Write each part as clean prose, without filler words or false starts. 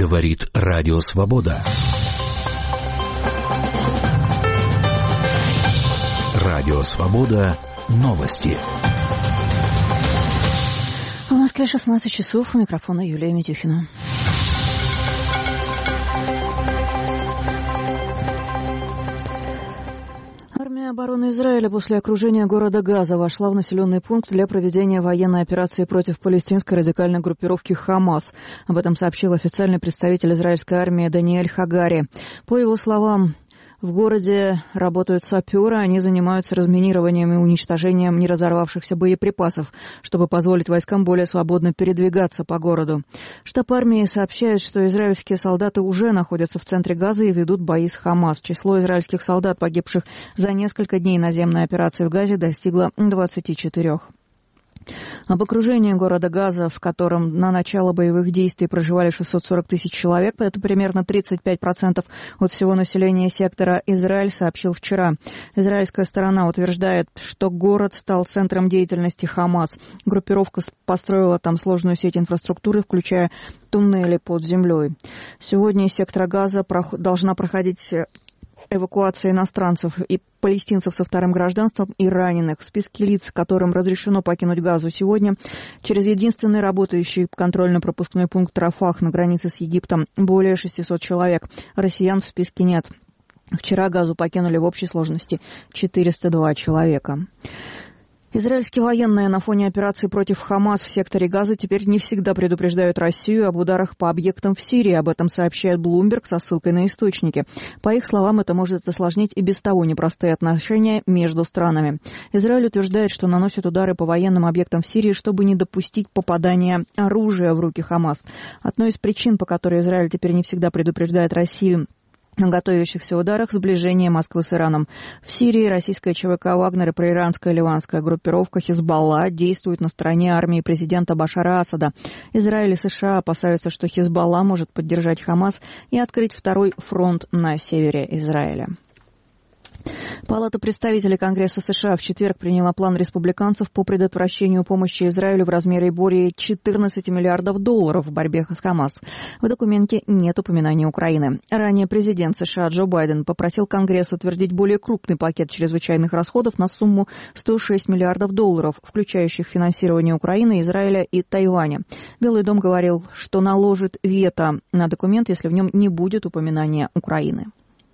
Говорит Радио Свобода. Радио Свобода. Новости. В Москве 16 часов. У микрофона Юлия Митюхина. Армия обороны Израиля после окружения города Газа вошла в населенный пункт для проведения военной операции против палестинской радикальной группировки «Хамас». Об этом сообщил официальный представитель израильской армии Даниэль Хагари. По его словам, в городе работают саперы, они занимаются разминированием и уничтожением неразорвавшихся боеприпасов, чтобы позволить войскам более свободно передвигаться по городу. Штаб армии сообщает, что израильские солдаты уже находятся в центре Газа и ведут бои с Хамас. Число израильских солдат, погибших за несколько дней наземной операции в Газе, достигло 24. Об окружении города Газа, в котором на начало боевых действий проживали 640 тысяч человек, это примерно 35% от всего населения сектора, Израиль сообщил вчера. Израильская сторона утверждает, что город стал центром деятельности Хамас. Группировка построила там сложную сеть инфраструктуры, включая туннели под землей. Сегодня из сектора Газа должна проходить эвакуация иностранцев и палестинцев со вторым гражданством и раненых. В списке лиц, которым разрешено покинуть Газу сегодня, через единственный работающий контрольно-пропускной пункт Рафах на границе с Египтом более 600 человек. Россиян в списке нет. Вчера Газу покинули в общей сложности 402 человека. Израильские военные на фоне операции против Хамас в секторе Газа теперь не всегда предупреждают Россию об ударах по объектам в Сирии. Об этом сообщает Bloomberg со ссылкой на источники. По их словам, это может осложнить и без того непростые отношения между странами. Израиль утверждает, что наносит удары по военным объектам в Сирии, чтобы не допустить попадания оружия в руки Хамас. Одной из причин, по которой Израиль теперь не всегда предупреждает Россию о готовящихся ударах, сближение Москвы с Ираном. В Сирии российская ЧВК «Вагнер» и проиранская ливанская группировка «Хизбалла» действуют на стороне армии президента Башара Асада. Израиль и США опасаются, что «Хизбалла» может поддержать Хамас и открыть второй фронт на севере Израиля. Палата представителей Конгресса США в четверг приняла план республиканцев по предотвращению помощи Израилю в размере более 14 миллиардов долларов в борьбе с Хамас. В документе нет упоминания Украины. Ранее президент США Джо Байден попросил Конгресс утвердить более крупный пакет чрезвычайных расходов на сумму 106 миллиардов долларов, включающих финансирование Украины, Израиля и Тайваня. Белый дом говорил, что наложит вето на документ, если в нем не будет упоминания Украины.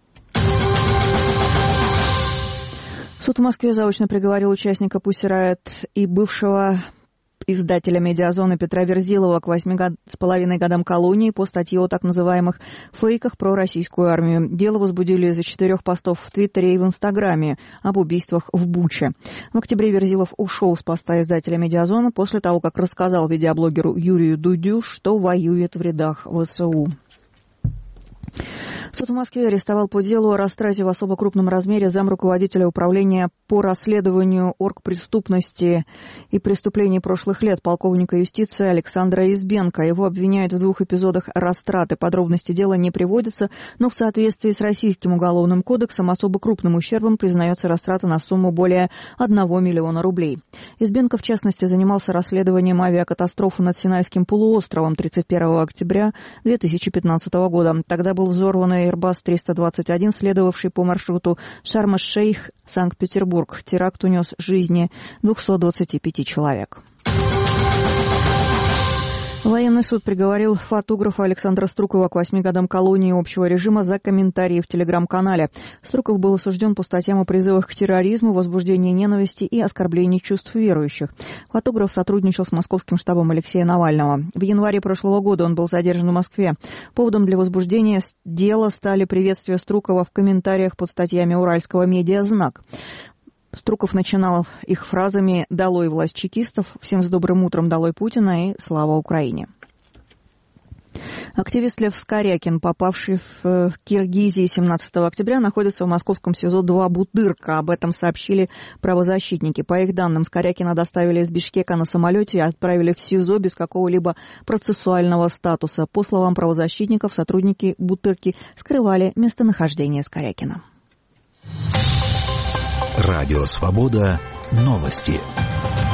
Суд в Москве заочно приговорил участника Pussy Riot и бывшего издателя «Медиазоны» Петра Верзилова к 8,5 годам колонии по статье о так называемых фейках про российскую армию. Дело возбудили из-за 4 постов в Твиттере и в Инстаграме об убийствах в Буче. В октябре Верзилов ушел с поста издателя «Медиазона» после того, как рассказал видеоблогеру Юрию Дудю, что воюет в рядах ВСУ. Суд в Москве арестовал по делу о растрате в особо крупном размере замруководителя управления по расследованию оргпреступности и преступлений прошлых лет полковника юстиции Александра Избенко. Его обвиняют в 2 эпизодах растраты. Подробности дела не приводятся, но в соответствии с Российским уголовным кодексом особо крупным ущербом признается растрата на сумму более 1 миллиона рублей. Избенко, в частности, занимался расследованием авиакатастрофы над Синайским полуостровом 31 октября 2015 года. Тогда был взорван Airbus 321, следовавший по маршруту Шарм-эль-Шейх, Санкт-Петербург. Теракт унес жизни 225 человек. Военный суд приговорил фотографа Александра Струкова к 8 годам колонии общего режима за комментарии в телеграм-канале. Струков был осужден по статьям о призывах к терроризму, возбуждении ненависти и оскорблении чувств верующих. Фотограф сотрудничал с московским штабом Алексея Навального. В январе прошлого года он был задержан в Москве. Поводом для возбуждения дела стали приветствия Струкова в комментариях под статьями уральского медиа «Знак». Струков начинал их фразами «Долой власть чекистов», «Всем с добрым утром, долой Путина» и «Слава Украине». Активист Лев Скорякин, попавший в Киргизии 17 октября, находится в московском СИЗО-2 «Бутырка». Об этом сообщили правозащитники. По их данным, Скорякина доставили из Бишкека на самолете и отправили в СИЗО без какого-либо процессуального статуса. По словам правозащитников, сотрудники «Бутырки» скрывали местонахождение Скорякина. Радио «Свобода». Новости.